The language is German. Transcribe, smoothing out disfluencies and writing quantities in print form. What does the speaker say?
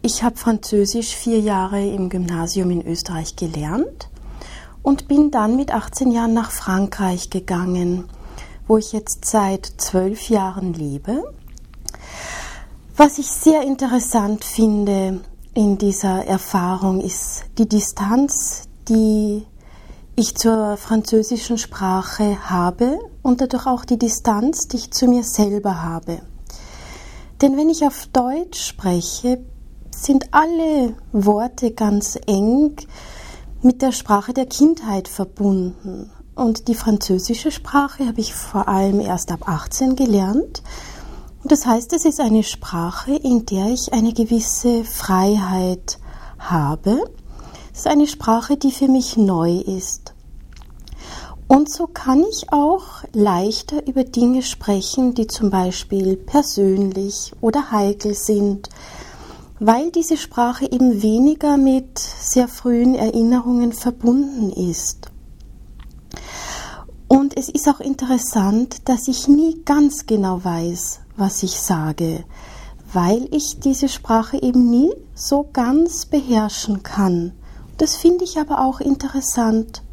Ich habe Französisch 4 Jahre im Gymnasium in Österreich gelernt und bin dann mit 18 Jahren nach Frankreich gegangen, wo ich jetzt seit 12 Jahren lebe. Was ich sehr interessant finde in dieser Erfahrung ist die Distanz, die ich zur französischen Sprache habe und dadurch auch die Distanz, die ich zu mir selber habe. Denn wenn ich auf Deutsch spreche, sind alle Worte ganz eng mit der Sprache der Kindheit verbunden. Und die französische Sprache habe ich vor allem erst ab 18 gelernt. Und das heißt, es ist eine Sprache, in der ich eine gewisse Freiheit habe. Es ist eine Sprache, die für mich neu ist. Und so kann ich auch leichter über Dinge sprechen, die zum Beispiel persönlich oder heikel sind, weil diese Sprache eben weniger mit sehr frühen Erinnerungen verbunden ist. Und es ist auch interessant, dass ich nie ganz genau weiß, was ich sage, weil ich diese Sprache eben nie so ganz beherrschen kann. Das finde ich aber auch interessant.